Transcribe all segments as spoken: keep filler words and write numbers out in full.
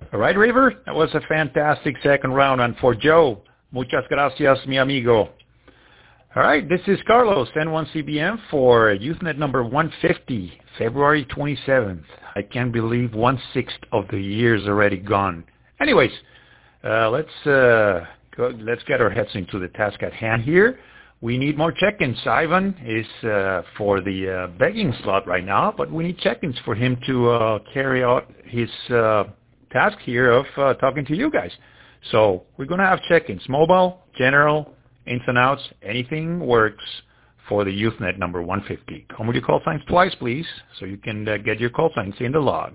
All right, River, that was a fantastic second round. And for Joe, muchas gracias, mi amigo. All right, this is Carlos, N one C B M for Usenet number one fifty, February twenty-seventh. I can't believe one-sixth of the year's already gone. Anyways, uh, let's uh, go, let's get our heads into the task at hand here. We need more check-ins. Ivan is uh, for the uh, begging slot right now, but we need check-ins for him to uh, carry out his uh, task here of uh, talking to you guys. So we're going to have check-ins, mobile, general, ins and outs, anything works for the Usenet number one fifty. Come with your call signs twice, please, so you can uh, get your call signs in the log.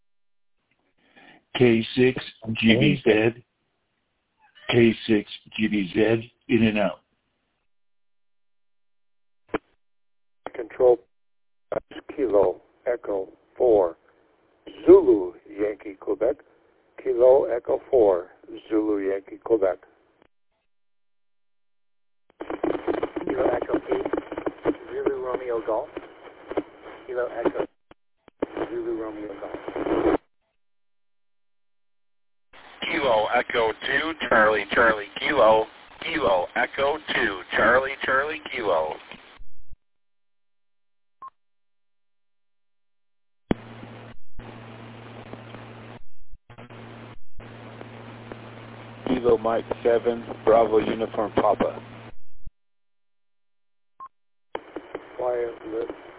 K six G B Z, K six G B Z, in and out. Control Kilo Echo four, Zulu Yankee Quebec, Kilo Echo four, Zulu Yankee Quebec. Kilo Echo eight, Zulu Romeo Golf, Kilo Echo, Zulu Romeo Golf. Kilo Echo two, Charlie Charlie Kilo, Kilo Echo two, Charlie Charlie Kilo. Kilo Mike seven, Bravo Uniform Papa. Quiet, lit.